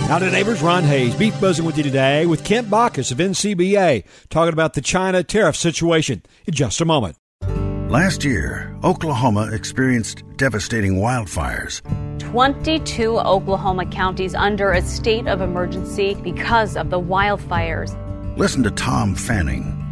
Now to Neighbors, Ron Hayes, Beef Buzzing with you today with Kent Bacchus of NCBA, talking about the China tariff situation in just a moment. Last year, Oklahoma experienced devastating wildfires. 22 Oklahoma counties under a state of emergency because of the wildfires. Listen to Tom Fanning,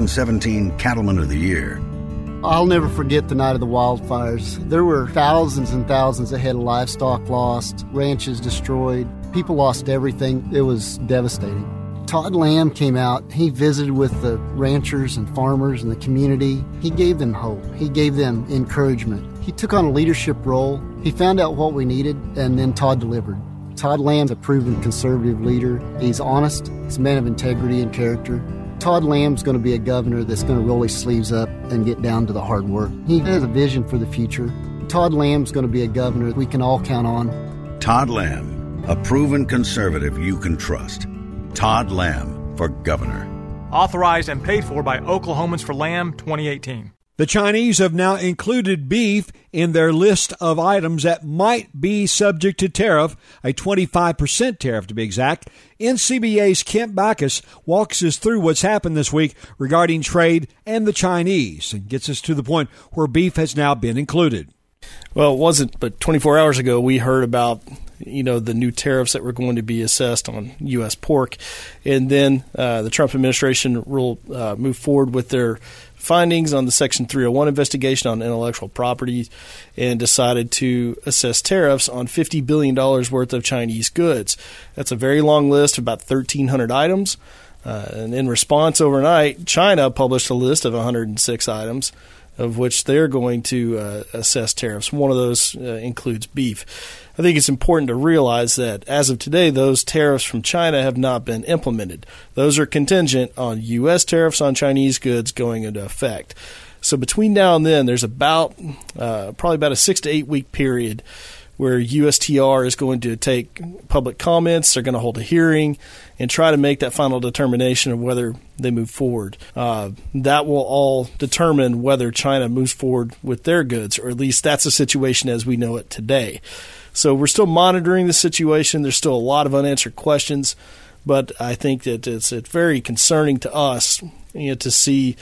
2017 Cattleman of the Year. I'll never forget the night of the wildfires. There were thousands and thousands of head of livestock lost, ranches destroyed. People lost everything. It was devastating. Todd Lamb came out. He visited with the ranchers and farmers and the community. He gave them hope. He gave them encouragement. He took on a leadership role. He found out what we needed, and then Todd delivered. Todd Lamb's a proven conservative leader. He's honest. He's a man of integrity and character. Todd Lamb's going to be a governor that's going to roll his sleeves up and get down to the hard work. He has a vision for the future. Todd Lamb's going to be a governor we can all count on. Todd Lamb, a proven conservative you can trust. Todd Lamb for governor. Authorized and paid for by Oklahomans for Lamb 2018. The Chinese have now included beef in their list of items that might be subject to tariff, a 25% tariff to be exact. NCBA's Kent Bacchus walks us through what's happened this week regarding trade and the Chinese and gets us to the point where beef has now been included. Well, it wasn't, but 24 hours ago we heard about the new tariffs that were going to be assessed on U.S. pork. And then the Trump administration will move forward with their findings on the Section 301 investigation on intellectual property and decided to assess tariffs on $50 billion worth of Chinese goods. That's a very long list of about 1,300 items. And in response overnight, China published a list of 106 items of which they're going to assess tariffs. One of those includes beef. I think it's important to realize that as of today, those tariffs from China have not been implemented. Those are contingent on U.S. tariffs on Chinese goods going into effect. So between now and then, there's probably about a 6 to 8 week period where USTR is going to take public comments. They're going to hold a hearing and try to make that final determination of whether they move forward. That will all determine whether China moves forward with their goods, or at least that's the situation as we know it today. So we're still monitoring the situation. There's still a lot of unanswered questions, but I think that it's very concerning to us to see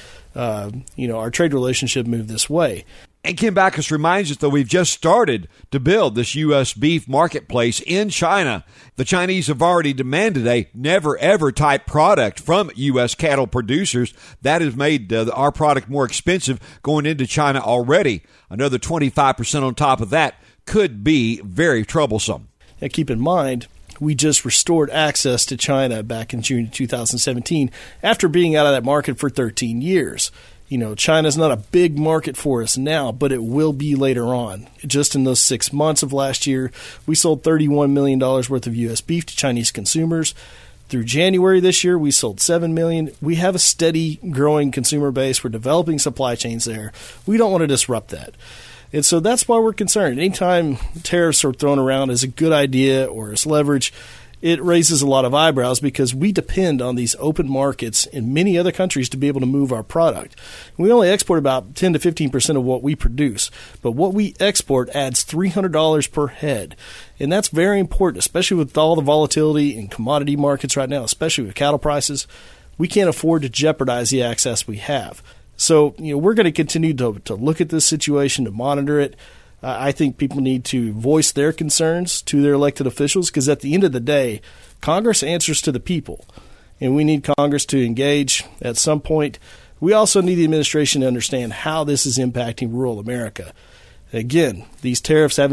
our trade relationship move this way. And Kent Bacchus reminds us that we've just started to build this U.S. beef marketplace in China. The Chinese have already demanded a never-ever type product from U.S. cattle producers. That has made our product more expensive going into China already. Another 25% on top of that could be very troublesome. Now, keep in mind, we just restored access to China back in June 2017 after being out of that market for 13 years. China's not a big market for us now, but it will be later on. Just in those 6 months of last year, we sold $31 million worth of U.S. beef to Chinese consumers. Through January this year, we sold $7 million. We have a steady growing consumer base. We're developing supply chains there. We don't want to disrupt that. And so that's why we're concerned. Anytime tariffs are thrown around as a good idea or as leverage, it raises a lot of eyebrows because we depend on these open markets in many other countries to be able to move our product. We only export about 10 to 15% of what we produce, but what we export adds $300 per head. And that's very important, especially with all the volatility in commodity markets right now, especially with cattle prices. We can't afford to jeopardize the access we have. So, we're going to continue to look at this situation, to monitor it. I think people need to voice their concerns to their elected officials because at the end of the day, Congress answers to the people, and we need Congress to engage at some point. We also need the administration to understand how this is impacting rural America. Again, these tariffs they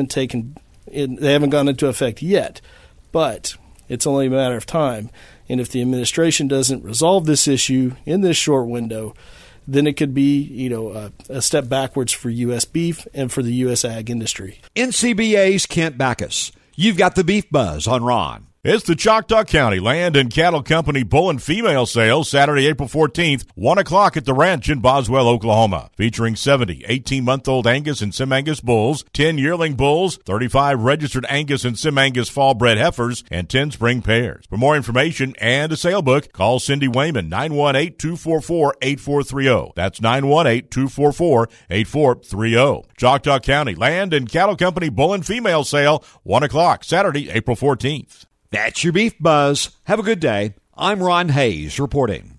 haven't gone into effect yet, but it's only a matter of time. And if the administration doesn't resolve this issue in this short window, then it could be, a step backwards for U.S. beef and for the U.S. ag industry. NCBA's Kent Bacchus. You've got the Beef Buzz on Ron. It's the Choctaw County Land and Cattle Company Bull and Female Sale, Saturday, April 14th, 1 o'clock at the ranch in Boswell, Oklahoma. Featuring 70 18-month-old Angus and Sim-Angus bulls, 10 yearling bulls, 35 registered Angus and Sim-Angus fall-bred heifers, and 10 spring pairs. For more information and a sale book, call Cindy Wayman, 918-244-8430. That's 918-244-8430. Choctaw County Land and Cattle Company Bull and Female Sale, 1 o'clock, Saturday, April 14th. That's your Beef Buzz. Have a good day. I'm Ron Hayes reporting.